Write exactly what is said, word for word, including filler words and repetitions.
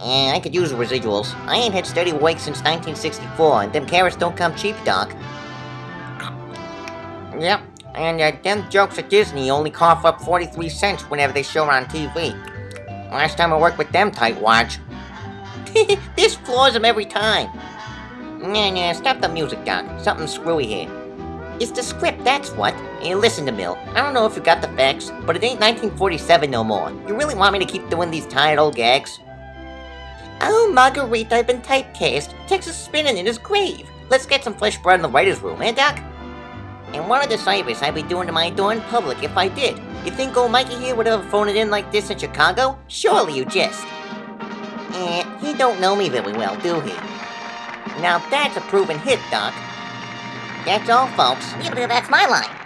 Eh, I could use the residuals. I ain't had steady wake since nineteen sixty-four, and them carrots don't come cheap, Doc. Yep, and uh, them jokes at Disney only cough up forty-three cents whenever they show on T V. Last time I worked with them tightwads. This floors them every time. Nah, nah, stop the music, Doc. Something screwy here. It's the script, that's what. Hey, listen to Mill. I don't know if you got the facts, but it ain't nineteen forty-seven no more. You really want me to keep doing these tired old gags? Oh, Marguerite, I've been typecast. Texas spinning in his grave. Let's get some fresh blood in the writer's room, eh, Doc? And what are the service I'd be doing to my door in public if I did? You think old Mikey here would ever phone it in like this in Chicago? Surely you jest. Eh, he don't know me very well, do he? Now that's a proven hit, Doc. That's all, folks. Yeah, but that's my line.